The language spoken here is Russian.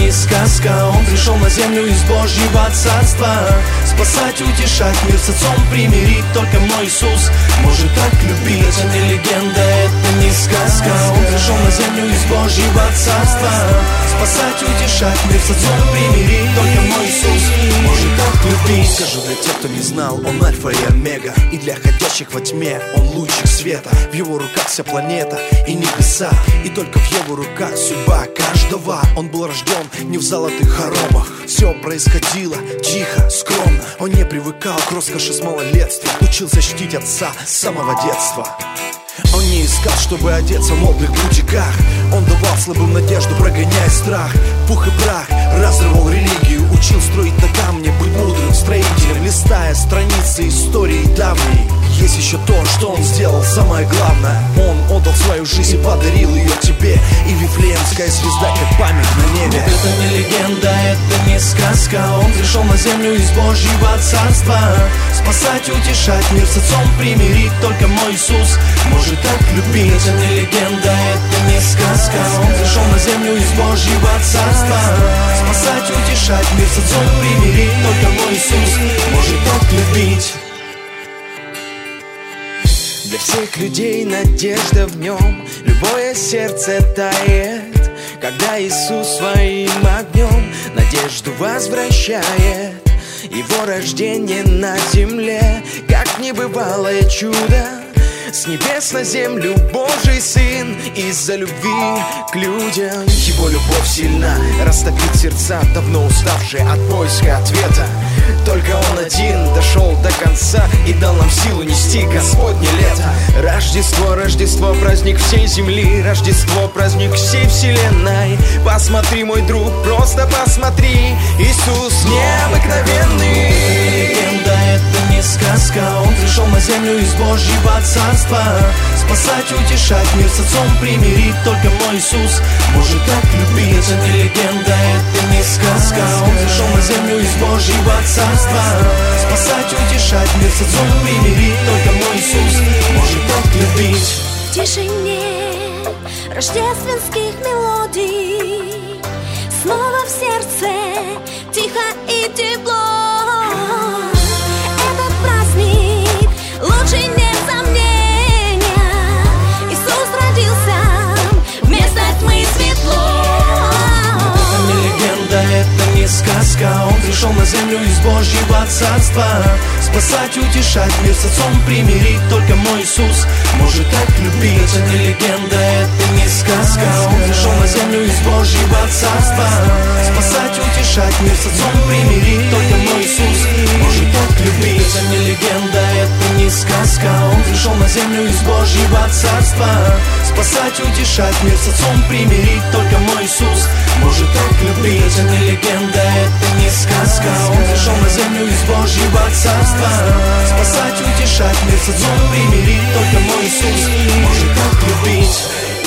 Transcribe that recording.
не сказка. Он пришел на землю из Божьего царства, спасать, утешать, мир с отцом примирить. Только мой Иисус может так любить. Это не легенда, это не сказка. Он пришел на землю из Божьего царства, спасать, утешать, мир с отцом примирить. Только мой Иисус может так любить. Скажу для тех, кто не знал, он альфа и омега, и для ходящих во тьме он лучик света. В его руках вся планета и небеса, и только в его руках судьба каждого. Он был рожден не в золотых хоромах, все происходило тихо, скромно. Он не привыкал к роскоши с малолетства, учился чтить отца с самого детства. Он не искал, чтобы одеться в модных бутиках. Он давал слабым надежду, прогоняя страх. Пух и прах разрывал религию, учил строить на камне, быть мудрым строителем, листая страницы истории давней. Есть еще то, что он сделал самое главное. Он отдал свою жизнь и подарил ее тебе. И Вифлеемская звезда, как память на небе. Это не легенда, это не сказка. Он пришел на землю из Божьего царства, спасать, утешать, мир с отцом примирить. Только мой Иисус может так любить. Это не легенда, это не сказка. Он пришел на землю из Божьего царства, спасать, утешать, мир с отцом примирить. Только мой Иисус может так любить. Для всех людей надежда в нем, любое сердце тает, когда Иисус своим огнем надежду возвращает. Его рождение на земле, как небывалое чудо, с небес на землю Божий Сын из-за любви к людям. Его любовь сильна, растопит сердца, давно уставшие от поиска ответа. Только Он один дошел до конца и дал нам силу нести Господне лето. Рождество, Рождество, праздник всей земли, Рождество, праздник всей вселенной. Посмотри, мой друг, просто посмотри, Иисус необыкновенный. Легенда, это не сказка. Он пришел на землю из Божьего царства, спасать, утешать, мир с отцом примирить. Только мой Иисус может так любить. Это не легенда, это не сказка. Он пришел на землю из Божьего царства, спасать, утешать, мир с отцом примирить. Только мой Иисус может так любить. В тишине рождественских мелодий снова в сердце тихо и тепло. Этот праздник лучше нет сомнения. Иисус родился, вместо тьмы светло. Это не легенда, это не сказка. Он пришел на землю из Божьего царства, спасать, утешать, мир с отцом примирить. Только мой Иисус может так любить. Это не легенда, это не сказка. Он пришел на землю из Божьего царства, спасать, утешать, мир с отцом примирить. Только мой Иисус может так любить. Это не легенда, это не сказка. Он пришел на землю из Божьего царства, спасать, утешать, мир с отцом примирить. Только мой Иисус может так любить. Это не легенда, это не сказка. Он пришел на землю из Божьего царства, спасать, утешать, мир с отцом примирить. Только мой Иисус может так любить.